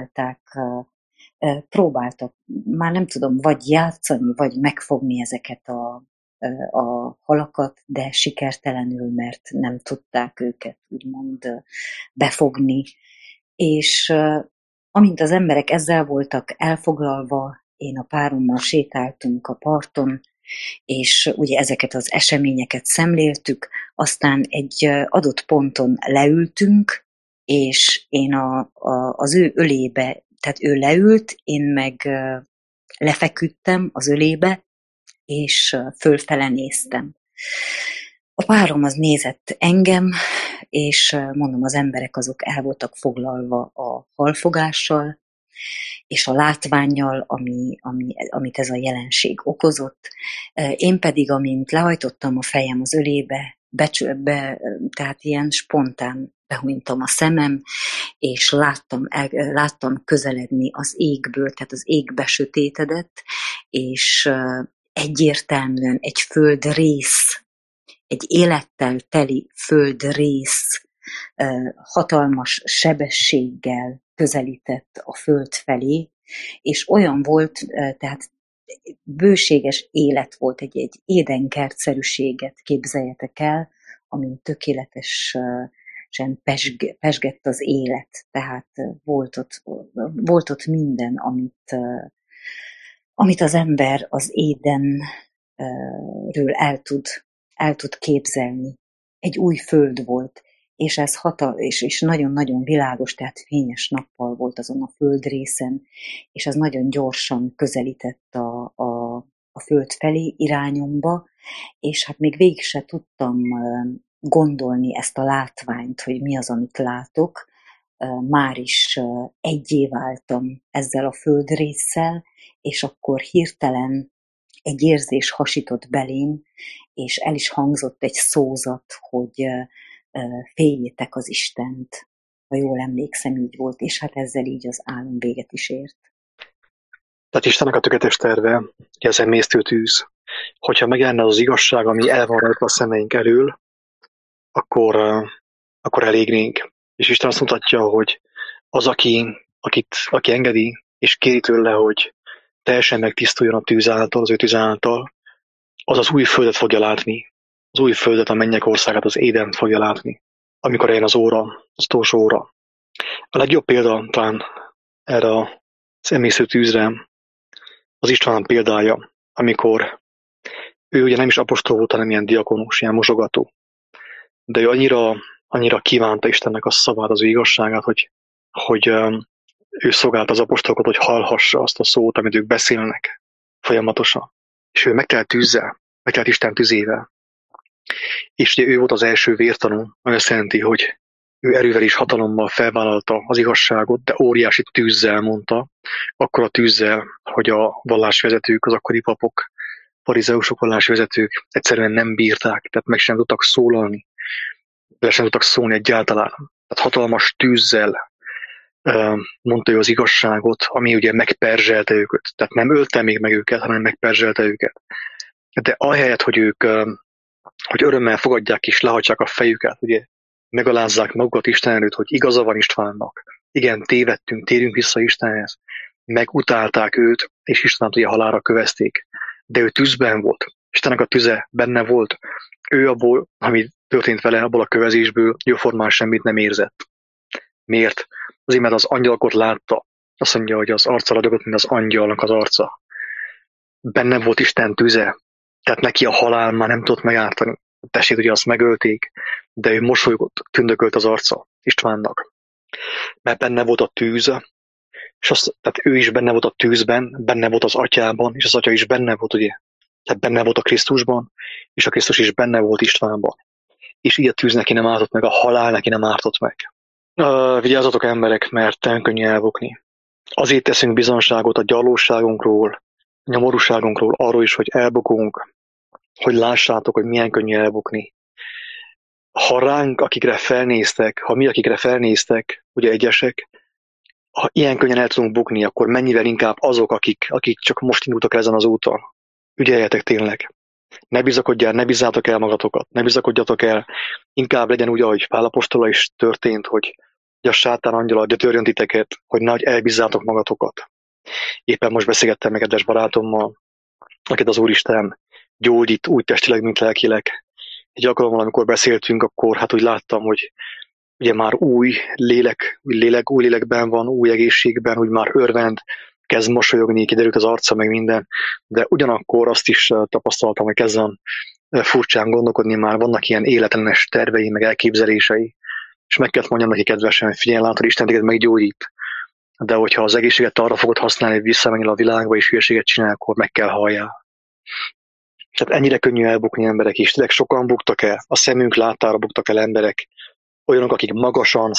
próbáltak, már nem tudom, vagy játszani, vagy megfogni ezeket a halakat, de sikertelenül, mert nem tudták őket úgymond befogni. És amint az emberek ezzel voltak elfoglalva, én a párommal sétáltunk a parton, és ugye ezeket az eseményeket szemléltük, aztán egy adott ponton leültünk, és én az ő ölébe, tehát ő leült, én meg lefeküdtem az ölébe, és fölfele néztem. A párom az nézett engem, és mondom, az emberek azok el voltak foglalva a halfogással, és a látvánnyal, amit ez a jelenség okozott. Én pedig, amint lehajtottam a fejem az ölébe, tehát ilyen spontán behúnytam a szemem, és láttam közeledni az égből, tehát az ég besötétedett, és egyértelműen egy földrész, egy élettel teli földrész hatalmas sebességgel közelített a föld felé, És olyan volt, tehát bőséges élet volt, egy édenkertszerűséget képzeljetek el, amin tökéletesen pesgett az élet. Tehát volt ott minden, amit az ember az Édenről el tud képzelni. Egy új föld volt, és ez és nagyon-nagyon világos, tehát fényes nappal volt azon a földrészen, és ez nagyon gyorsan közelített a föld felé irányomba, és hát még végig se tudtam gondolni ezt a látványt, hogy mi az, amit látok. Már is egyé váltam ezzel a földrésszel, és akkor hirtelen egy érzés hasított belém, és el is hangzott egy szózat, hogy féljétek az Istent. Ha jól emlékszem, így volt, és hát ezzel így az álom véget is ért. Tehát Istennek a tökéletes terve, ez emésztő tűz. Hogyha megjelenne az igazság, ami el van rajta a szemeink elől, akkor elégnénk. És Isten azt mutatja, hogy az, aki engedi, és kéri tőle, hogy teljesen megtisztuljon a tűz által, az ő tűz által, az az új földet fogja látni. Az új földet, a mennyek országát, az Édent fogja látni. Amikor eljön az óra, az utolsó óra. A legjobb példa talán erre az emésztő tűzre az István példája, amikor ő ugye nem is apostol volt, hanem ilyen diakonus, ilyen mosogató. De ő annyira kívánta Istennek a szavát, az ő igazságát, hogy ő szolgált az apostolokat, hogy hallhassa azt a szót, amit ők beszélnek folyamatosan. És ő megtelt tűzzel, megtelt Isten tüzével. És ugye ő volt az első vértanú, ami azt jelenti, hogy ő erővel és hatalommal felvállalta az igazságot, de óriási tűzzel mondta, akkor a tűzzel, hogy a vallásvezetők, az akkori papok, farizeusok, vallásvezetők egyszerűen nem bírták, tehát meg sem tudtak szólalni, de sem tudtak szólni egyáltalán. Tehát hatalmas tűzzel mondta ő az igazságot, ami ugye megperzselte őket. Tehát nem ölte még meg őket, hanem megperzselte őket. De ahelyett, hogy ők hogy örömmel fogadják és lehajtsák a fejüket, ugye megalázzák magukat Isten előtt, hogy igaza van Istvánnak. Igen, tévedtünk, térjünk vissza Istenhez. Megutálták őt, és Istent ugye halálra kövezték. De ő tűzben volt. Istennek a tüze benne volt. Ő abból, ami történt vele, abból a kövezésből jóformán semmit nem érzett. Miért? Azért, mert az angyalkot látta. Azt mondja, hogy az arca ragyogott, mint az angyalnak az arca. Benne volt Isten tüze. Tehát neki a halál már nem tudott megártani. A testét ugye azt megölték, de ő mosolygott, tündökölt az arca Istvánnak. Mert benne volt a tűz, és tehát ő is benne volt a tűzben, benne volt az atyában, és az atya is benne volt, ugye? Tehát benne volt a Krisztusban, és a Krisztus is benne volt Istvánban. És így a tűz neki nem ártott meg, a halál neki nem ártott meg. Vigyázzatok emberek, mert nem könnyű elbukni. Azért teszünk bizonságot a gyarlóságunkról, a nyomorúságunkról, arról is, hogy elbukunk, hogy lássátok, hogy milyen könnyű elbukni. Ha ránk, akikre felnéztek, ha mi, akikre felnéztek, ugye egyesek, ha ilyen könnyen el tudunk bukni, akkor mennyivel inkább azok, akik csak most indultak ezen az úton. Ügyeljetek tényleg. Ne bizakodjál, ne bízzátok el magatokat, ne bizakodjatok el. Inkább legyen úgy, ahogy Pál apostola is történt, hogy a sátán angyala gyötörjön titeket, hogy nagy elbízzátok magatokat. Éppen most beszélgettem meg kedves barátommal, akit az Úristen gyógyít úgy testileg, mint lelkileg. Egy alkalommal, amikor beszéltünk, akkor hát úgy láttam, hogy ugye már új lélekben van, új egészségben, úgy már örvend, kezd mosolyogni, kiderült az arca, meg minden, de ugyanakkor azt is tapasztaltam, hogy kezdem furcsán gondolkodni, már vannak ilyen életlenes tervei, meg elképzelései, és meg kellett mondjam neki kedvesen, hogy figyelj, látod, Isten téged meggyógyít, de hogyha az egészséget arra fogod használni, hogy visszamenjél a világba, és hülyeséget csinál, akkor meg kell halljál. Tehát ennyire könnyű elbukni emberek is. Tényleg sokan buktak el, a szemünk láttára buktak el emberek, olyanok, akik magasan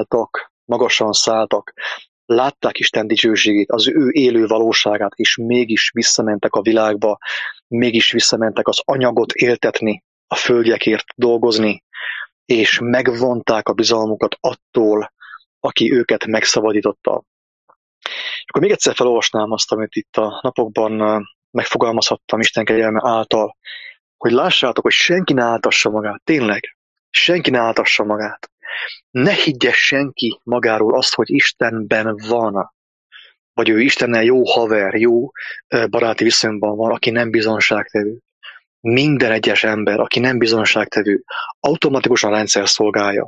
szálltak, látták Isten dicsőségét, az ő élő valóságát, és mégis visszamentek a világba, mégis visszamentek az anyagot éltetni, a földjekért dolgozni, és megvonták a bizalmukat attól, aki őket megszabadította. És akkor még egyszer felolvasnám azt, amit itt a napokban megfogalmazhattam Isten kegyelme által, hogy lássátok, hogy senki ne áltassa magát, tényleg, senki ne áltassa magát. Ne higgye senki magáról azt, hogy Istenben van. vagy ő Istennel jó haver, jó baráti viszonyban van, aki nem bizonságtevő. Minden egyes ember, aki nem bizonságtevő, automatikusan rendszer szolgálja.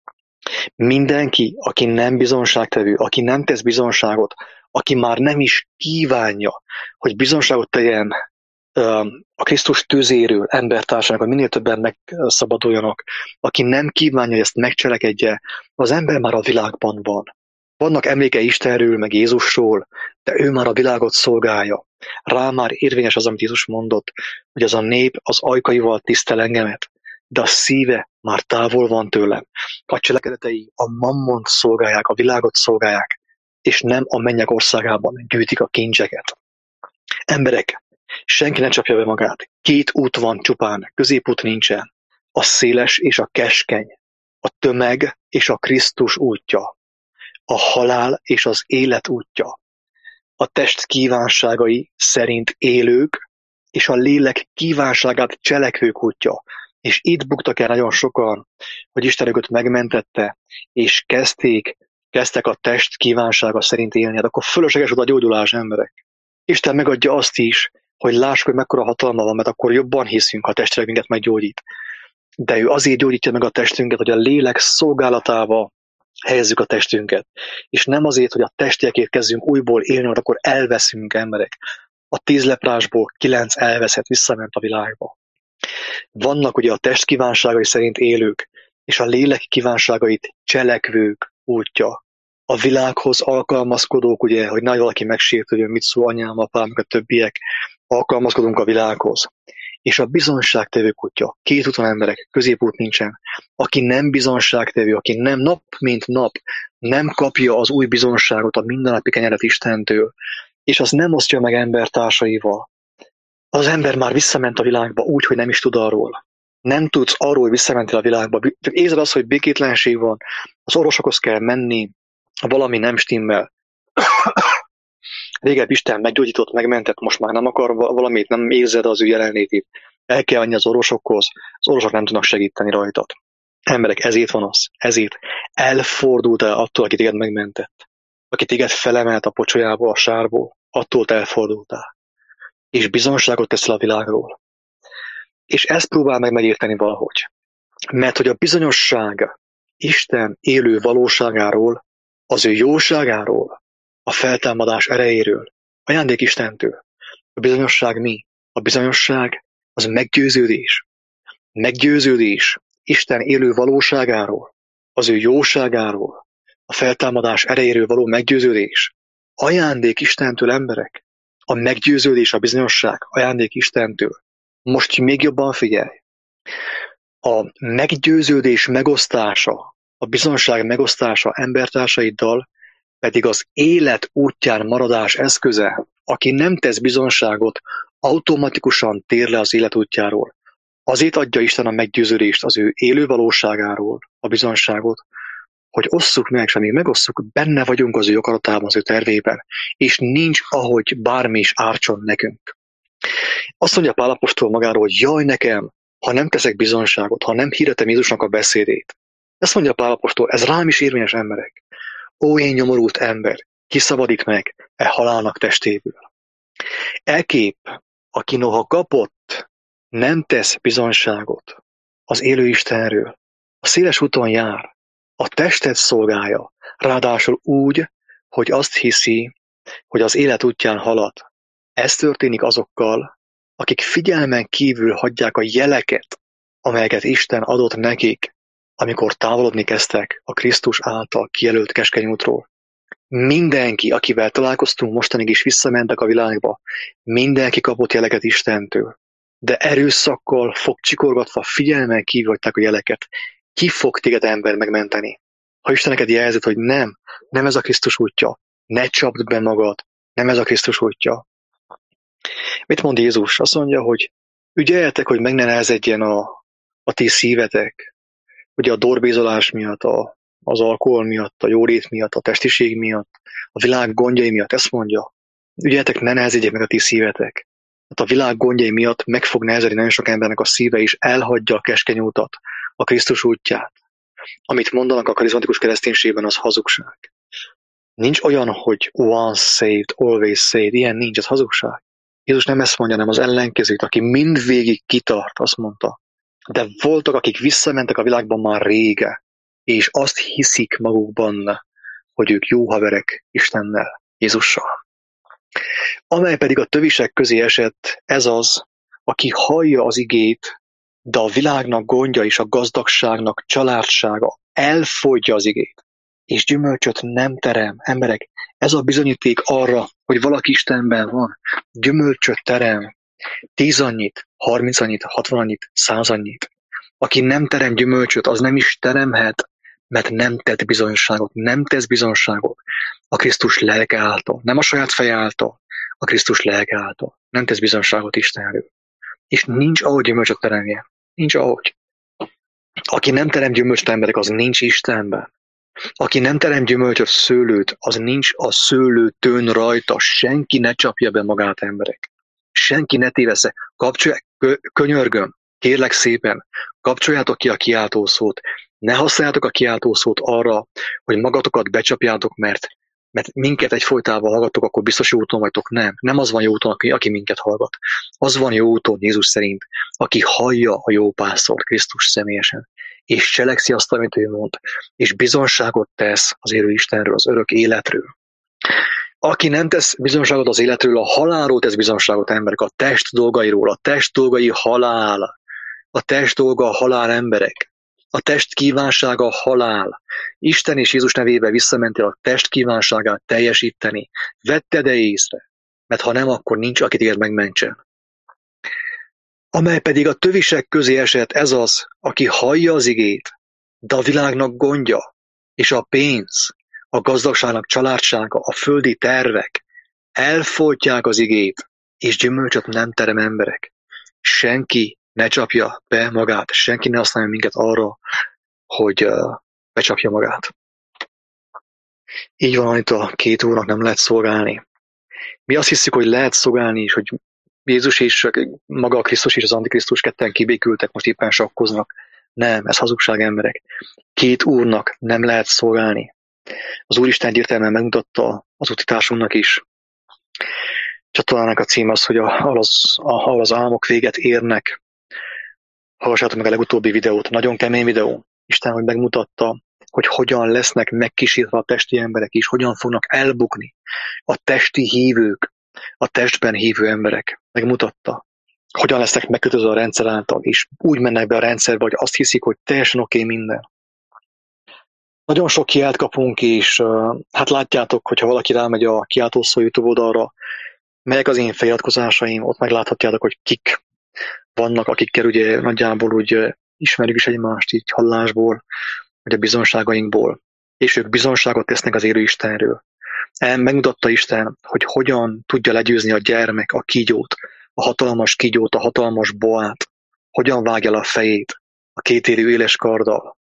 Mindenki, aki nem bizonságtevő, aki nem tesz bizonságot, aki már nem is kívánja, hogy bizonságot tegyen a Krisztus tüzéről embertársának, hogy minél többen megszabaduljanak, aki nem kívánja, hogy ezt megcselekedje, az ember már a világban van. Vannak emlékei Istenről, meg Jézusról, de ő már a világot szolgálja. Rá már érvényes az, amit Jézus mondott, hogy az a nép az ajkaival tisztel engemet, de a szíve már távol van tőlem. A cselekedetei a mammont szolgálják, a világot szolgálják, és nem a mennyek országában gyűjtik a kincseket. Emberek, senki ne csapja be magát. Két út van csupán, középút nincsen. A széles és a keskeny, a tömeg és a Krisztus útja, a halál és az élet útja, a test kívánságai szerint élők és a lélek kívánságát cselekvők útja. És itt buktak el nagyon sokan, hogy Isten őket megmentette, és kezdtek a test kívánsága szerint élni. Hát akkor fölösleges oda a gyógyulás, emberek. Isten megadja azt is, hogy lássuk, hogy mekkora hatalma van, mert akkor jobban hiszünk, ha a testileg minket meggyógyít. De ő azért gyógyítja meg a testünket, hogy a lélek szolgálatába helyezzük a testünket. És nem azért, hogy a testiekért kezdjünk újból élni, mert akkor elveszünk, emberek. A 10 leprásból 9 elveszett, visszament a világba. Vannak ugye a test kívánságai szerint élők, és a lélek kívánságait cselekvők útja. A világhoz alkalmazkodók, ugye, hogy nagy valaki megsértődjön, mit szól anyám, apám, meg a többiek, alkalmazkodunk a világhoz. És a bizonságtevő útja. Két úton, emberek, középút nincsen. Aki nem bizonságtevő, aki nem nap mint nap nem kapja az új bizonságot, a mindennapi kenyeret Istentől, és az nem osztja meg embertársaival, az ember már visszament a világba úgy, hogy nem is tud arról. Nem tudsz arról, hogy visszamentél a világba. Csak érzed azt, hogy békétlenség van, az orvosokhoz kell menni, valami nem stimmel. Régebb Isten meggyógyított, megmentett, most már nem akar valamit, nem érzed az ő jelenlétét. El kell menni az orvosokhoz, az orvosok nem tudnak segíteni rajtad. Emberek, ezért van az. Ezért elfordultál attól, aki téged megmentett. Aki téged felemelt a pocsolyából, a sárból, attól te elfordultál. És bizonságot teszel a világról. És ezt próbál meg megérteni valahogy. Mert hogy a bizonyosság Isten élő valóságáról, az ő jóságáról, a feltámadás erejéről, ajándék Istentől. A bizonyosság mi? A bizonyosság az meggyőződés. Meggyőződés Isten élő valóságáról, az ő jóságáról, a feltámadás erejéről való meggyőződés. Ajándék Istentől, emberek. A meggyőződés, a bizonyosság, ajándék Istentől. Most még jobban figyelj. A meggyőződés megosztása, a bizonyosság megosztása embertársaiddal pedig az élet útján maradás eszköze. Aki nem tesz bizonyságot, automatikusan tér le az élet útjáról. Azért adja Isten a meggyőződést az ő élő valóságáról, a bizonyságot, hogy osszuk meg, és amíg megosszuk, benne vagyunk az ő akaratában, az ő tervében, és nincs, ahogy bármi is ártson nekünk. Azt mondja Pál apostol magáról, hogy jaj nekem, ha nem teszek bizonyságot, ha nem hirdetem Jézusnak a beszédét. Ezt mondja Pál apostol, ez rám is érvényes, emberek. Ó, én nyomorult ember, ki szabadít meg e halálnak testéből. Ekép, aki noha kapott, nem tesz bizonyságot az élő Istenről, a széles úton jár, a testet szolgálja, ráadásul úgy, hogy azt hiszi, hogy az élet útján halad. Ez történik azokkal, akik figyelmen kívül hagyják a jeleket, amelyeket Isten adott nekik, amikor távolodni kezdtek a Krisztus által kijelölt keskeny útról. Mindenki, akivel találkoztunk mostanig is visszamentek a világba, mindenki kapott jeleket Istentől. De erőszakkal, fogcsikorgatva, figyelmen kívül hagyták a jeleket. Ki fog téged, ember, megmenteni? Ha Isten neked jelzett, hogy nem ez a Krisztus útja, ne csapd be magad, nem ez a Krisztus útja. Mit mond Jézus? Azt mondja, hogy ügyeljetek, hogy meg ne nehezedjen a ti szívetek, ugye a dorbézolás miatt, az alkohol miatt, a jólét miatt, a testiség miatt, a világ gondjai miatt, ezt mondja. Ügyeljetek, ne nehezedjék meg a ti szívetek. Hát a világ gondjai miatt meg fog nehezedni nagyon sok embernek a szíve, és elhagyja a keskeny utat, a Krisztus útját. Amit mondanak a karizmatikus kereszténységben, az hazugság. Nincs olyan, hogy once saved, always saved. Ilyen nincs, ez hazugság. Jézus nem ezt mondja, hanem az ellenkezőt, aki mindvégig kitart, azt mondta. De voltak, akik visszamentek a világban már rége, és azt hiszik magukban, hogy ők jó haverek Istennel, Jézussal. Amely pedig a tövisek közé esett, ez az, aki hallja az igét, de a világnak gondja és a gazdagságnak családsága elfogyja az igét, és gyümölcsöt nem terem. Emberek, ez a bizonyíték arra, hogy valaki Istenben van. Gyümölcsöt terem. 10 annyit, 30 annyit, 60 annyit, 100 annyit. Aki nem terem gyümölcsöt, az nem is teremhet, mert nem tett bizonyságot. Nem tesz bizonyságot a Krisztus lelke által. Nem a saját feje által, a Krisztus lelke által. Nem tesz bizonyságot Isten elől. És nincs ahogy gyümölcsöt teremje. Nincs ahogy. Aki nem terem gyümölcsöt, emberek, az nincs Istenben. Aki nem terem gyümölcsöt, szőlőt, az nincs a szőlőtőn rajta. Senki ne csapja be magát, emberek. Senki ne tévesze. Könyörgöm, kérlek szépen, kapcsoljátok ki a kiáltószót. Ne használjátok a kiáltószót arra, hogy magatokat becsapjátok, mert minket egyfolytában hallgatok, akkor biztos jó úton vagytok. Nem az van jó úton, aki minket hallgat. Az van jó úton Jézus szerint, aki hallja a jó pásztort Krisztus személyesen, és cselekszi azt, amit ő mond, és bizonságot tesz az élő Istenről, az örök életről. Aki nem tesz bizonságot az életről, a halálról tesz bizonságot, emberek, a test dolgairól. A test dolgai halál. A test dolga a halál, emberek. A test kívánsága halál. Isten és Jézus nevébe visszamentél a test kívánságát teljesíteni. Vetted-e észre? Mert ha nem, akkor nincs, akit téged megmentsen. Amely pedig a tövisek közé esett, ez az, aki hallja az igét, de a világnak gondja, és a pénz, a gazdagságnak családsága, a földi tervek elfolytják az igét, és gyümölcsöt nem terem, emberek. Senki ne csapja be magát, senki ne használja minket arra, hogy becsapja magát. Így van, itt a két úrnak nem lehet szolgálni. Mi azt hiszük, hogy lehet szolgálni, és hogy Jézus és maga a Krisztus és az Antikrisztus ketten kibékültek, most éppen sakkoznak. Nem, ez hazugság, emberek. Két úrnak nem lehet szolgálni. Az Úristen egyértelműen megmutatta az utitársunknak is. Csatornának a cím az, hogy ahol az álmok véget érnek. Hallgassátok meg a legutóbbi videót, nagyon kemény videó. Isten, hogy megmutatta, hogy hogyan lesznek megkísértve a testi emberek is, hogyan fognak elbukni a testi hívők, a testben hívő emberek. Megmutatta, hogyan lesznek megkötözve a rendszer által, és úgy mennek be a rendszerbe, hogy azt hiszik, hogy teljesen oké minden. Nagyon sok kiált kapunk, és hát látjátok, hogyha valaki rámegy a kiáltószó YouTube oldalra, melyek az én feliratkozásaim, ott megláthatjátok, hogy kik vannak, akikkel ugye nagyjából úgy ismerjük is egymást így hallásból, vagy a bizonságainkból, és ők bizonságot tesznek az élő Istenről. Megmutatta Isten, hogy hogyan tudja legyőzni a gyermek a kígyót, a hatalmas kígyót, a hatalmas boát, hogyan vágja le a fejét a kétérű éles karddal.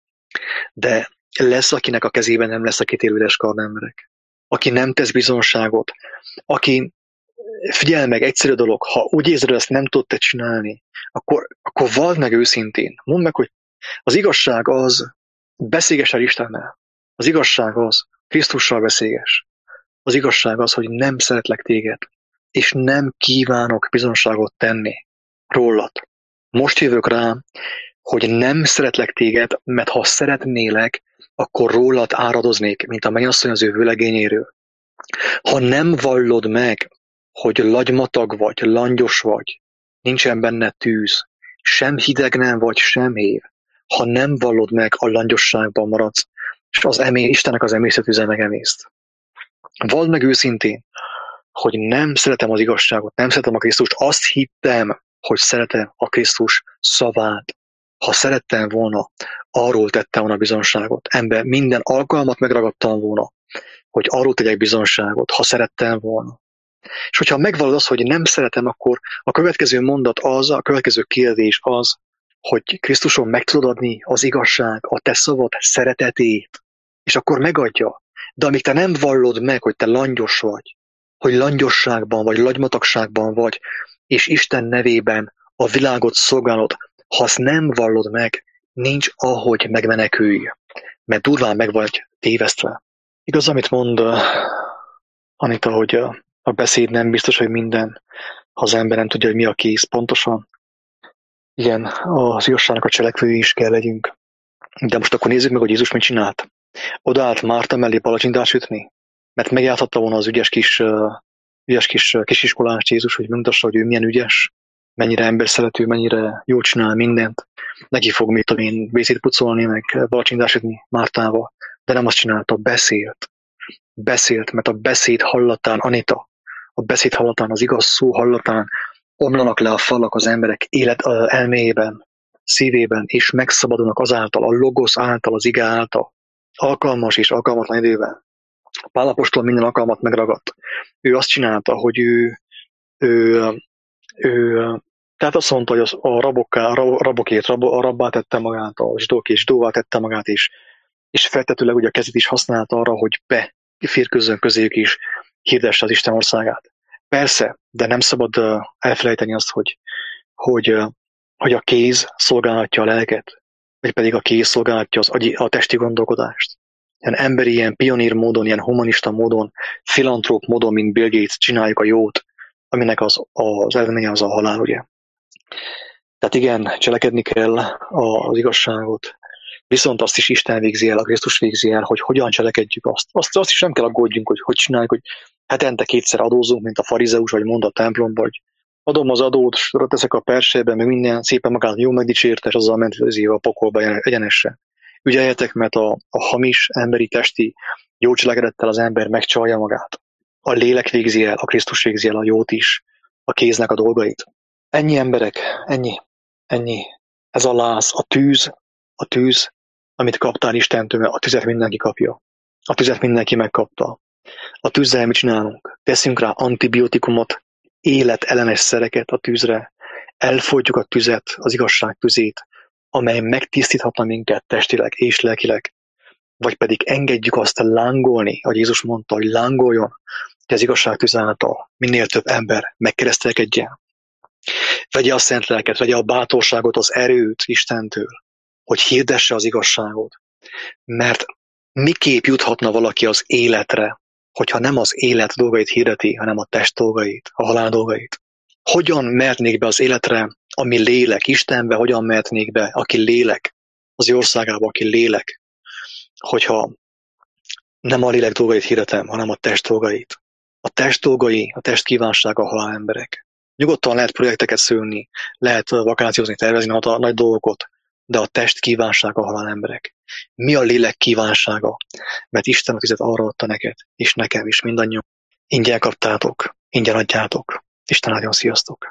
De lesz, akinek a kezében nem lesz a kétérű éles kard, emberek. Aki nem tesz bizonságot, aki, figyelj meg, egyszerű dolog, ha úgy érzed, hogy ezt nem tudod te csinálni, akkor vald meg őszintén. Mondd meg, hogy az igazság az, beszélges el Istennel. Az igazság az, Krisztussal beszélges. Az igazság az, hogy nem szeretlek téged, és nem kívánok bizonságot tenni rólad. Most jövök rá, hogy nem szeretlek téged, mert ha szeretnélek, akkor rólad áradoznék, mint a mennyasszony az ő vőlegényéről. Ha nem vallod meg, hogy lagymatag vagy, langyos vagy, nincsen benne tűz, sem hideg nem vagy, sem év, ha nem vallod meg, a langyosságban maradsz, és Istennek az emésztőtűze megemészt. Vald meg őszintén, hogy nem szeretem az igazságot, nem szeretem a Krisztust, azt hittem, hogy szeretem a Krisztus szavát. Ha szerettem volna, arról tettem volna bizonságot. Ember, minden alkalmat megragadtam volna, hogy arról tegyek bizonságot, ha szerettem volna. És hogyha megvallod azt, hogy nem szeretem, akkor a következő mondat az, a következő kérdés az, hogy Krisztuson meg tudod adni az igazság, a te szavad szeretetét, és akkor megadja. De amíg te nem vallod meg, hogy te langyos vagy, hogy langyosságban vagy, lagymatagságban vagy, és Isten nevében a világot szolgálod, ha azt nem vallod meg, nincs ahogy megmenekülj, mert durván meg vagy tévesztve. Igaz, amit mond Anita, hogy a beszéd nem biztos, hogy minden, ha az ember nem tudja, hogy mi a kész pontosan. Igen, az igazságnak a cselekvői is kell legyünk. De most akkor nézzük meg, hogy Jézus mit csinált. Odaállt Márta mellé palacsintát sütni, mert megjáthatta volna az ügyes kis kisiskolást Jézus, hogy megmutassa, hogy ő milyen ügyes, mennyire emberszerető, mennyire jól csinál mindent. Neki fog, mit tudom én, vécét pucolni, meg palacsintát sütni Mártával. De nem azt csinálta, beszélt, mert a beszéd hallatán, Anita, a beszéd hallatán, az igaz szó hallatán omlanak le a falak az emberek elméjében, szívében, és megszabadulnak azáltal, a logosz által, az ige által, alkalmas és alkalmatlan időben. Pál apostol minden alkalmat megragadt. Ő azt csinálta, hogy ő, ő tehát azt mondta, hogy a rabokért rabbá tette magát, a zsidókért zsidóvá tette magát, és feltetőleg ugye a kezét is használta arra, hogy beférkőzzön közéjük is, hirdesse az Isten országát. Persze, de nem szabad elfelejteni azt, hogy a kéz szolgálhatja a lelket, vagy pedig a kéz szolgálhatja a testi gondolkodást. Ilyen emberi, ilyen pionír módon, ilyen humanista módon, filantróp módon, mint Bill Gates, csináljuk a jót, aminek az eredménye az a halál, ugye. Tehát igen, cselekedni kell az igazságot, viszont azt is Isten végzi el, a Krisztus végzi el, hogy hogyan cselekedjük azt. Azt is nem kell aggódjunk, hogy csináljuk, hogy hetente kétszer adózunk, mint a farizeus, vagy mond a templomba, hogy adom az adót, teszek a persebe, meg minden szépen magát jó megdicsérte, és azzal ment a pokolba egyenesen. Ügyeljetek, mert a hamis, emberi, testi jó cselekedettel az ember megcsalja magát. A lélek végzi el, a Krisztus végzi el a jót is, a kéznek a dolgait. Ennyi emberek, ennyi. Ez a láz, a tűz, amit kaptál Istentől, a tüzet mindenki kapja. A tüzet mindenki megkapta. A tűzzel mit csinálunk? Teszünk rá antibiotikumot, életellenes szereket a tűzre, elfolytjuk a tüzet, az igazság tüzét, amely megtisztíthatna minket testileg és lelkileg, vagy pedig engedjük azt lángolni, ahogy Jézus mondta, hogy lángoljon, hogy az igazság tűz által minél több ember megkeresztelkedjen. Vegye a szent lelket, vegye a bátorságot, az erőt Istentől, hogy hirdesse az igazságot. Mert miképp juthatna valaki az életre, hogyha nem az élet dolgait hirdeti, hanem a test dolgait, a halál dolgait? Hogyan mehetnék be az életre, ami lélek, Istenbe hogyan mehetnék be, aki lélek, az országába, aki lélek, hogyha nem a lélek dolgait hirdetem, hanem a test dolgait. A test dolgai, a test kívánsága a halál emberek. Nyugodtan lehet projekteket szülni, lehet vakációzni, tervezni a nagy dolgokat, de a test kívánsága a halál emberek. Mi a lélek kívánsága? Mert Isten a tüzet arra adta neked, és nekem is, mindannyian. Ingyen kaptátok, ingyen adjátok. Isten áldjon, sziasztok!